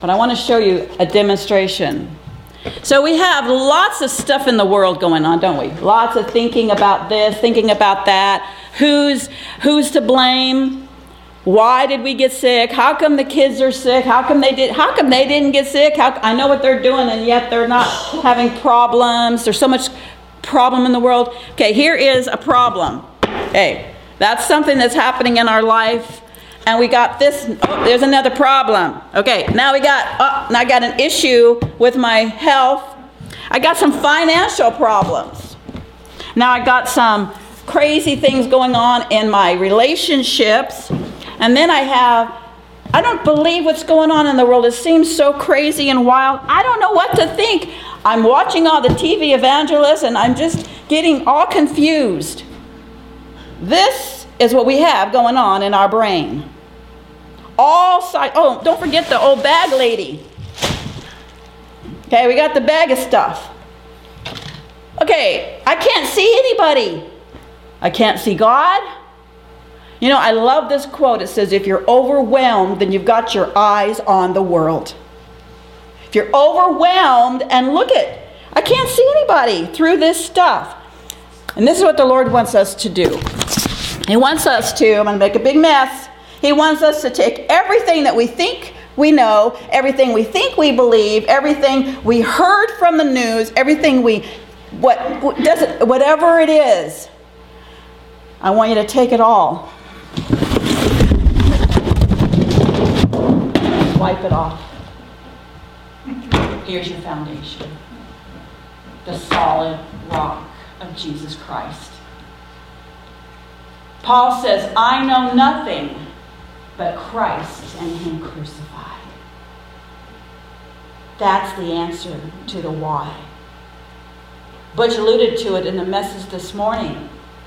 But I want to show you a demonstration. So we have lots of stuff in the world going on, don't we? Lots of thinking about this, thinking about that. Who's to blame? Why did we get sick? How come the kids are sick? How come they didn't get sick? I know what they're doing, and yet they're not having problems. There's so much problem in the world. Okay, here is a problem. Okay, that's something that's happening in our life. And we got this. Oh, there's another problem. Okay, now I got an issue with my health. I got some financial problems. Now I got some crazy things going on in my relationships. And then I don't believe what's going on in the world. It seems so crazy and wild. I don't know what to think. I'm watching all the TV evangelists and I'm just getting all confused. This is what we have going on in our brain. All sides. Oh, don't forget the old bag lady. Okay, we got the bag of stuff. Okay, I can't see anybody. I can't see God. You know, I love this quote. It says, if you're overwhelmed, then you've got your eyes on the world. If you're overwhelmed, and I can't see anybody through this stuff. And this is what the Lord wants us to do. He wants us to, I'm going to make a big mess. He wants us to take everything that we think we know, everything we think we believe, everything we heard from the news, everything whatever it is. I want you to take it all. Wipe it off. Here's your foundation. The solid rock of Jesus Christ. Paul says, I know nothing but Christ and Him crucified. That's the answer to the why. Butch alluded to it in the message this morning.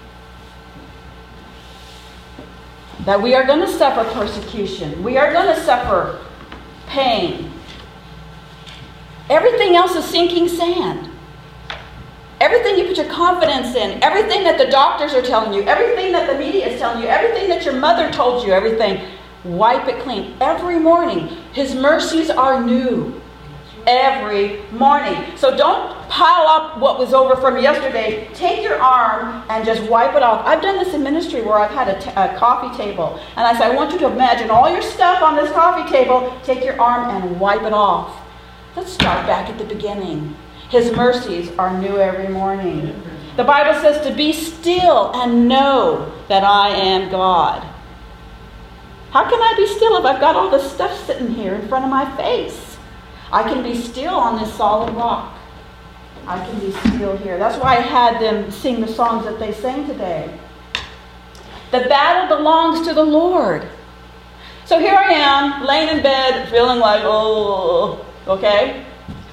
That we are going to suffer persecution. We are going to suffer pain. Everything else is sinking sand. Everything you put your confidence in, everything that the doctors are telling you, everything that the media is telling you, everything that your mother told you, everything, wipe it clean. Every morning, His mercies are new. Every morning. So don't pile up what was over from yesterday. Take your arm and just wipe it off. I've done this in ministry where I've had a coffee table. And I say, I want you to imagine all your stuff on this coffee table. Take your arm and wipe it off. Let's start back at the beginning. His mercies are new every morning. The Bible says to be still and know that I am God. How can I be still if I've got all this stuff sitting here in front of my face? I can be still on this solid rock. I can be still here. That's why I had them sing the songs that they sang today. The battle belongs to the Lord. So here I am, laying in bed, feeling like, oh, okay?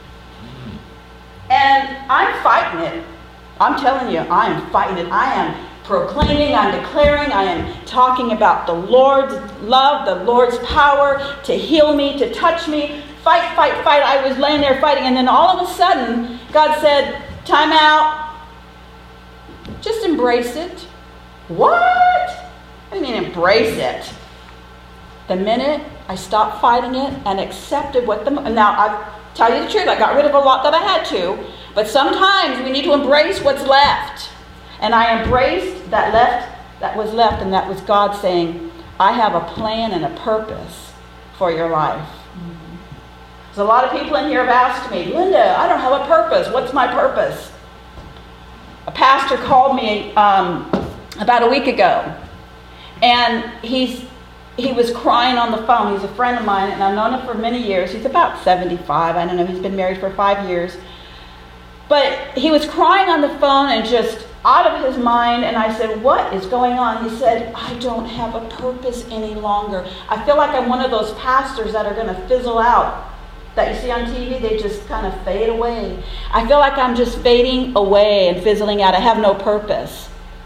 And I'm fighting it. I'm telling you, I am fighting it. I am proclaiming, I'm declaring, I am talking about the Lord's love, the Lord's power to heal me, to touch me. Fight, fight, fight. I was laying there fighting, and then all of a sudden, God said, time out. Just embrace it. What? I mean, embrace it. The minute I stopped fighting it and accepted now I tell you the truth, I got rid of a lot that I had to, but sometimes we need to embrace what's left. And I embraced that was left, and that was God saying, I have a plan and a purpose for your life. There's a lot of people in here have asked me, Linda, I don't have a purpose. What's my purpose? A pastor called me about a week ago, and he was crying on the phone. He's a friend of mine, and I've known him for many years. He's about 75. I don't know. He's been married for 5 years. But he was crying on the phone and just out of his mind, and I said, what is going on? He said, I don't have a purpose any longer. I feel like I'm one of those pastors that are going to fizzle out, that you see on TV. They just kind of fade away. I feel like I'm just fading away and fizzling out. I have no purpose.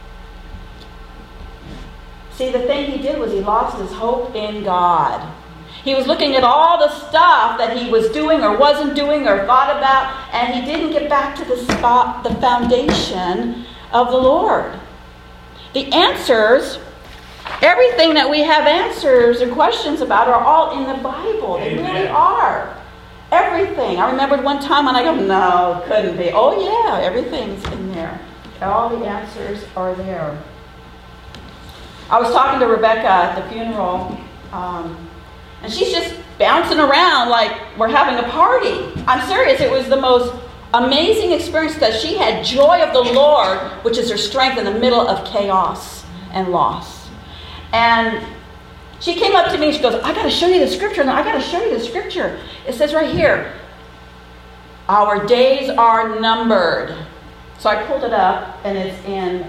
See, the thing he did was he lost his hope in God. He was looking at all the stuff that he was doing or wasn't doing or thought about, and he didn't get back to the foundation of the Lord. The answers Everything that we have answers and questions about are all in the Bible. They really are. Everything. I remembered one time when I go, no, couldn't be. Oh yeah, everything's in there. All the answers are there. I was talking to Rebecca at the funeral, and she's just bouncing around like we're having a party. I'm serious. It was the most amazing experience because she had joy of the Lord, which is her strength in the middle of chaos and loss. And she came up to me and she goes, I got to show you the scripture. And I got to show you the scripture. It says right here, our days are numbered. So I pulled it up, and it's in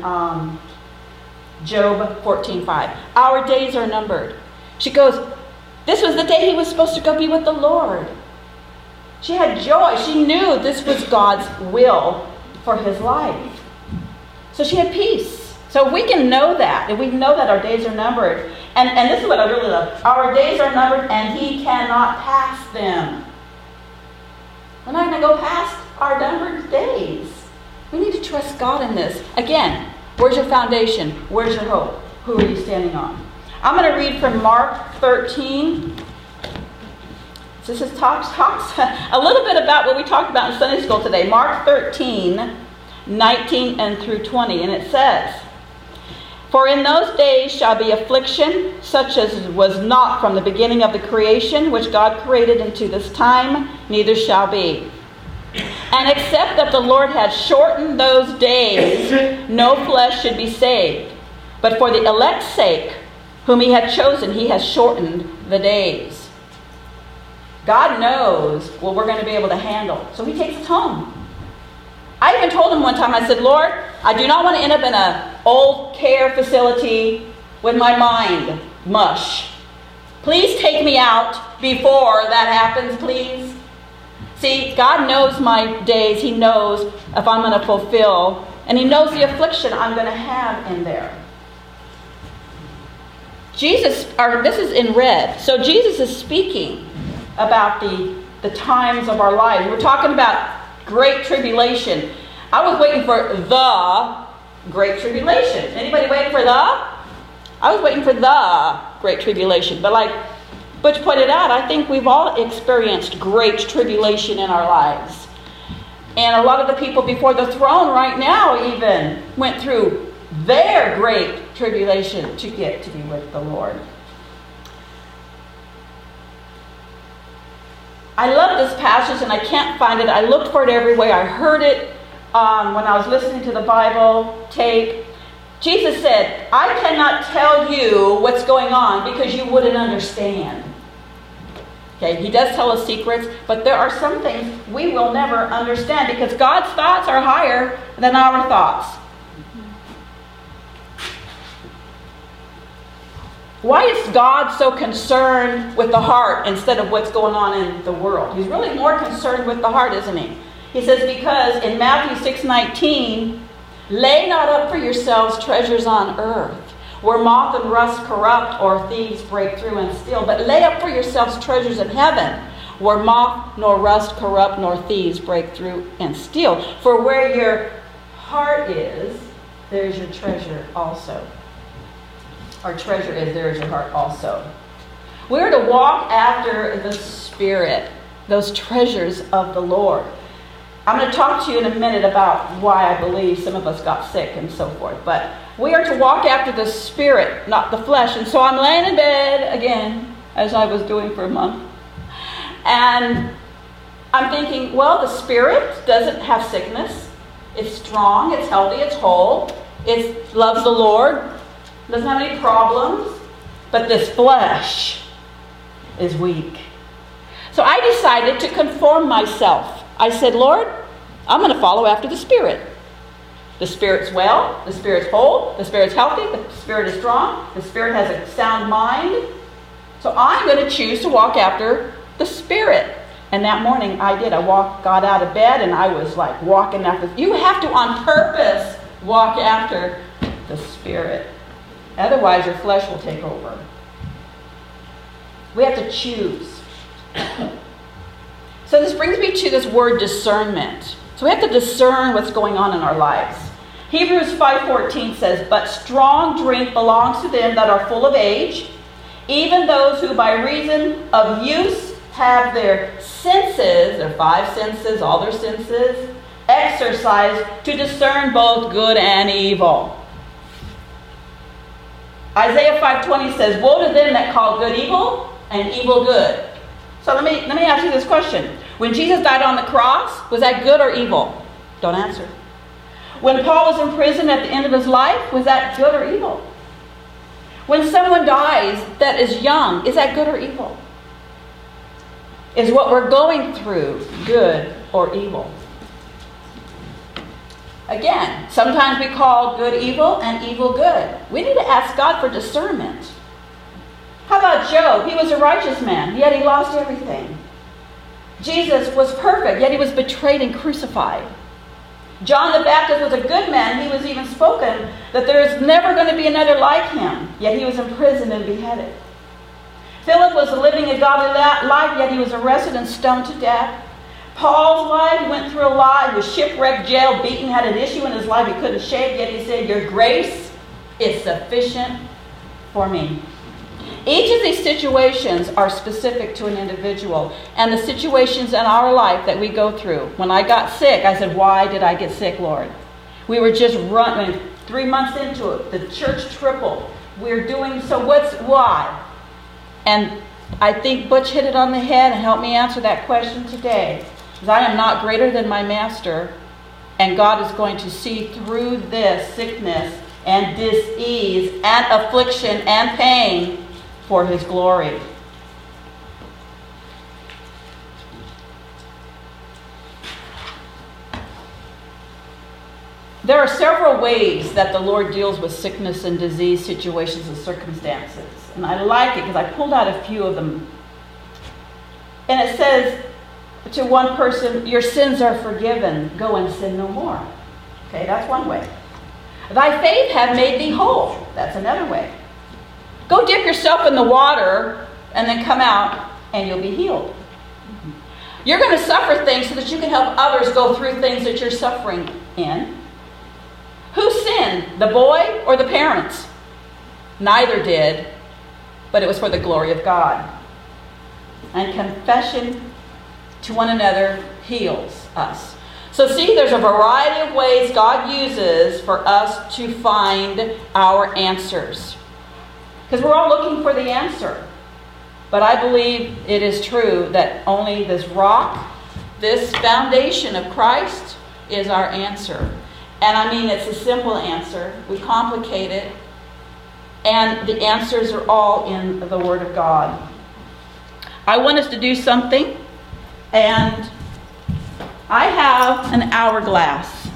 Job 14:5. Our days are numbered. She goes, this was the day he was supposed to go be with the Lord. She had joy. She knew this was God's will for his life. So she had peace. So we can know that, and we know that our days are numbered. And this is what I really love. Our days are numbered, and he cannot pass them. We're not going to go past our numbered days. We need to trust God in this. Again, where's your foundation? Where's your hope? Who are you standing on? I'm going to read from Mark 13. This is talks a little bit about what we talked about in Sunday school today. Mark 13, 19 and through 20. And it says, for in those days shall be affliction, such as was not from the beginning of the creation, which God created unto this time, neither shall be. And except that the Lord had shortened those days, no flesh should be saved. But for the elect's sake, whom he had chosen, he has shortened the days. God knows what we're going to be able to handle. So he takes us home. I even told him one time, I said, Lord, I do not want to end up in an old care facility with my mind mush. Please take me out before that happens, please. See, God knows my days. He knows if I'm going to fulfill. And he knows the affliction I'm going to have in there. This is in red. So Jesus is speaking about the times of our lives. We're talking about great tribulation. I was waiting for the great tribulation. Anybody waiting for the? I was waiting for the great tribulation. But like Butch pointed out, I think we've all experienced great tribulation in our lives. And a lot of the people before the throne right now even went through their great tribulation to get to be with the Lord. I love this passage and I can't find it. I looked for it everywhere. I heard it when I was listening to the Bible tape. Jesus said, I cannot tell you what's going on because you wouldn't understand. Okay, he does tell us secrets, but there are some things we will never understand because God's thoughts are higher than our thoughts. Why is God so concerned with the heart instead of what's going on in the world? He's really more concerned with the heart, isn't he? He says, because in Matthew 6:19, lay not up for yourselves treasures on earth, where moth and rust corrupt or thieves break through and steal, but lay up for yourselves treasures in heaven, where moth nor rust corrupt nor thieves break through and steal. For where your heart is, there's your treasure also. Our treasure is, there is your heart also. We're to walk after the Spirit, those treasures of the Lord. I'm going to talk to you in a minute about why I believe some of us got sick and so forth. But we are to walk after the Spirit, not the flesh. And so I'm laying in bed again, as I was doing for a month. And I'm thinking, well, the Spirit doesn't have sickness. It's strong, it's healthy, it's whole. It loves the Lord. Doesn't have any problems, but this flesh is weak. So I decided to conform myself. I said, Lord, I'm going to follow after the Spirit. The Spirit's well, the Spirit's whole, the Spirit's healthy, the Spirit is strong, the Spirit has a sound mind. So I'm going to choose to walk after the Spirit. And that morning I did. I got out of bed and I was like walking after. You have to on purpose walk after the Spirit. Otherwise, your flesh will take over. We have to choose. So this brings me to this word discernment. So we have to discern what's going on in our lives. Hebrews 5:14 says, "But strong drink belongs to them that are full of age, even those who by reason of use have their senses," their five senses, all their senses, "exercised to discern both good and evil." Isaiah 5:20 says, "Woe to them that call good evil and evil good." So let me ask you this question. When Jesus died on the cross, was that good or evil? Don't answer. When Paul was in prison at the end of his life, was that good or evil? When someone dies that is young, is that good or evil? Is what we're going through good or evil? Again, sometimes we call good evil and evil good. We need to ask God for discernment. How about Job? He was a righteous man, yet he lost everything. Jesus was perfect, yet he was betrayed and crucified. John the Baptist was a good man. He was even spoken that there is never going to be another like him, yet he was imprisoned and beheaded. Philip was living a godly life, yet he was arrested and stoned to death. Paul's life, he went through a lot. He was shipwrecked, jailed, beaten, had an issue in his life he couldn't shake, yet he said, "Your grace is sufficient for me." Each of these situations are specific to an individual, and the situations in our life that we go through. When I got sick, I said, "Why did I get sick, Lord?" We were just running 3 months into it. The church tripled. We're doing so. Why? And I think Butch hit it on the head and helped me answer that question today. Because I am not greater than my master, and God is going to see through this sickness and dis-ease and affliction and pain for his glory. There are several ways that the Lord deals with sickness and disease situations and circumstances. And I like it because I pulled out a few of them. And it says to one person, "Your sins are forgiven. Go and sin no more." Okay, that's one way. "Thy faith hath made thee whole." That's another way. Go dip yourself in the water and then come out and you'll be healed. You're going to suffer things so that you can help others go through things that you're suffering in. Who sinned, the boy or the parents? Neither did, but it was for the glory of God. And confession to one another heals us. So see, there's a variety of ways God uses for us to find our answers. Because we're all looking for the answer. But I believe it is true that only this rock, this foundation of Christ, is our answer. And I mean, it's a simple answer. We complicate it. And the answers are all in the Word of God. I want us to do something. And I have an hourglass.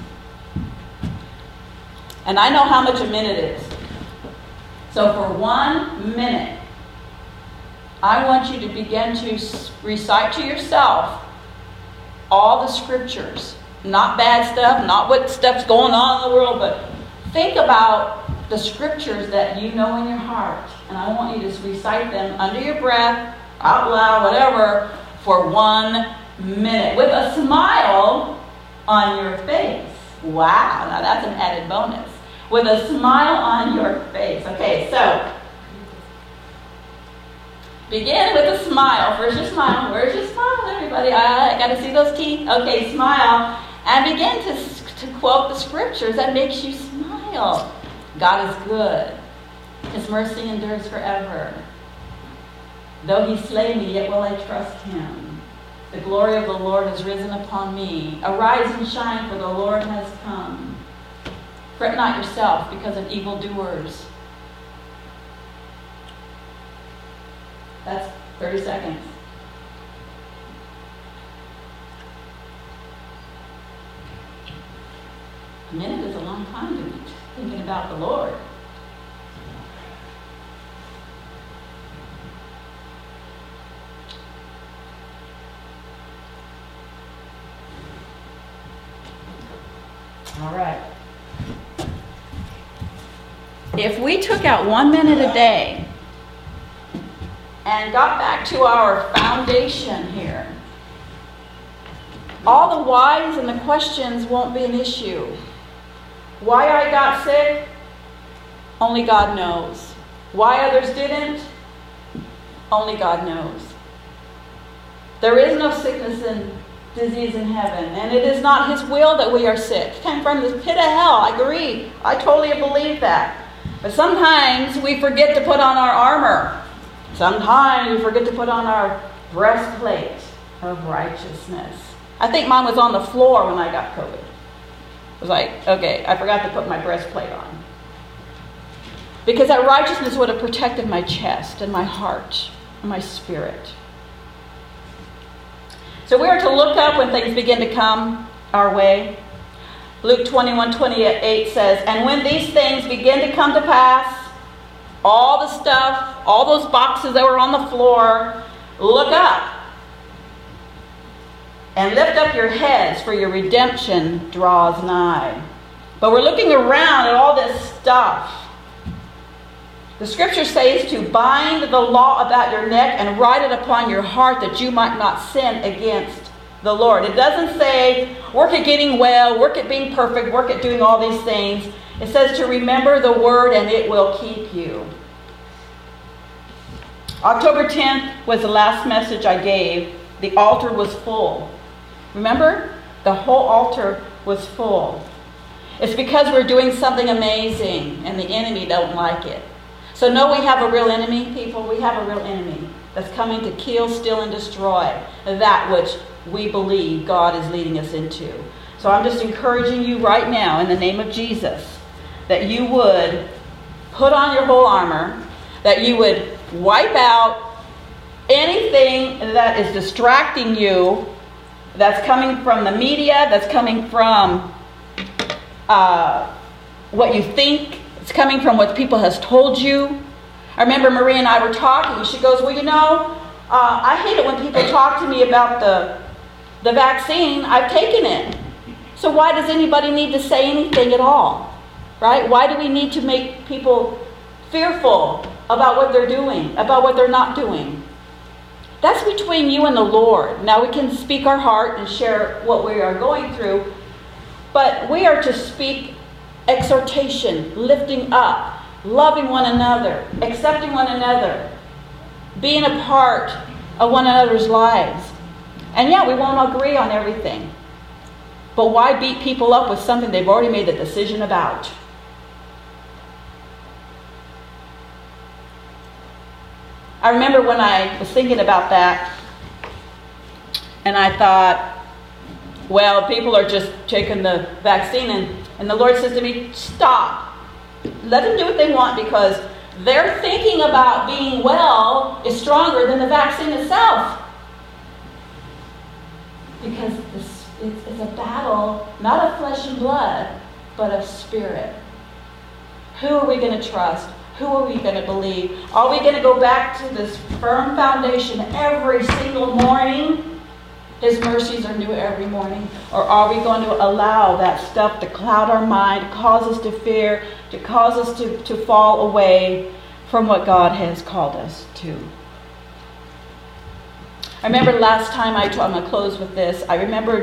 And I know how much a minute is. So for 1 minute, I want you to begin to recite to yourself all the scriptures. Not bad stuff, not what stuff's going on in the world, but think about the scriptures that you know in your heart. And I want you to recite them under your breath, out loud, whatever, for 1 minute with a smile on your face. Wow, now that's an added bonus. With a smile on your face. Okay, so begin with a smile. Where's your smile? Where's your smile, everybody? I got to see those teeth. Okay, smile. And begin to quote the scriptures that makes you smile. God is good. His mercy endures forever. Though he slay me, yet will I trust him. The glory of the Lord has risen upon me. Arise and shine, for the Lord has come. Fret not yourself because of evildoers. That's 30 seconds. A minute is a long time to be thinking about the Lord. All right. If we took out 1 minute a day and got back to our foundation here, all the whys and the questions won't be an issue. Why I got sick? Only God knows. Why others didn't? Only God knows. There is no sickness and disease in heaven, and it is not His will that we are sick. It came from the pit of hell. I agree. I totally believe that. But sometimes we forget to put on our armor. Sometimes we forget to put on our breastplate of righteousness. I think mine was on the floor when I got COVID. It was like, okay, I forgot to put my breastplate on. Because that righteousness would have protected my chest and my heart and my spirit. So we are to look up when things begin to come our way. Luke 21:28 says, and when these things begin to come to pass, all the stuff, all those boxes that were on the floor, look up. And lift up your heads, for your redemption draws nigh. But we're looking around at all this stuff. The scripture says to bind the law about your neck and write it upon your heart that you might not sin against the Lord. It doesn't say work at getting well, work at being perfect, work at doing all these things. It says to remember the word and it will keep you. October 10th was the last message I gave. The altar was full. Remember? The whole altar was full. It's because we're doing something amazing and the enemy don't like it. So no, we have a real enemy, people. We have a real enemy that's coming to kill, steal, and destroy that which we believe God is leading us into. So I'm just encouraging you right now in the name of Jesus that you would put on your whole armor, that you would wipe out anything that is distracting you, that's coming from the media, that's coming from what you think, it's coming from what people has told you. I remember Marie and I were talking. She goes, well, you know, I hate it when people talk to me about the vaccine. I've taken it. So why does anybody need to say anything at all? Right? Why do we need to make people fearful about what they're doing, about what they're not doing? That's between you and the Lord. Now we can speak our heart and share what we are going through, but we are to speak exhortation, lifting up, loving one another, accepting one another, being a part of one another's lives. And yeah, we won't agree on everything. But why beat people up with something they've already made the decision about? I remember when I was thinking about that, and I thought, well, people are just taking the vaccine, and the Lord says to me, stop. Let them do what they want, because their thinking about being well is stronger than the vaccine itself. Because it's a battle, not of flesh and blood, but of spirit. Who are we going to trust? Who are we going to believe? Are we going to go back to this firm foundation every single morning? His mercies are new every morning. Or are we going to allow that stuff to cloud our mind, cause us to fear, to cause us to fall away from what God has called us to? I remember last time, I'm going to close with this. I remembered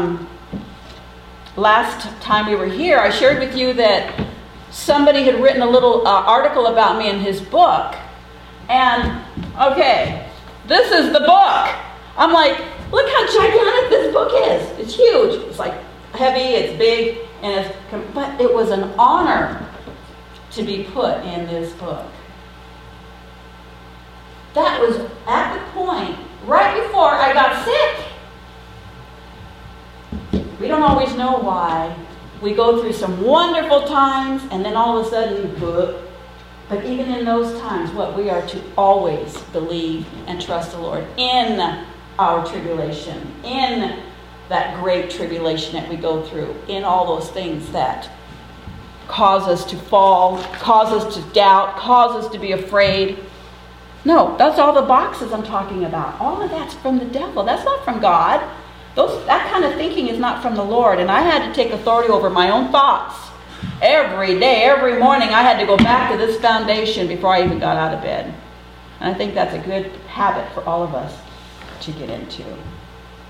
last time we were here, I shared with you that somebody had written a little article about me in his book. And, okay, this is the book. I'm like, look how gigantic this book is. It's huge. It's like heavy, it's big, and but it was an honor to be put in this book. That was at the point, right before I got sick. We don't always know why. We go through some wonderful times, and then all of a sudden, but even in those times, we are to always believe and trust the Lord in our tribulation, in that great tribulation that we go through, in all those things that cause us to fall, cause us to doubt, cause us to be afraid. No, that's all the boxes I'm talking about. All of that's from the devil. That's not from God. That kind of thinking is not from the Lord. And I had to take authority over my own thoughts. Every day, every morning, I had to go back to this foundation before I even got out of bed. And I think that's a good habit for all of us to get into.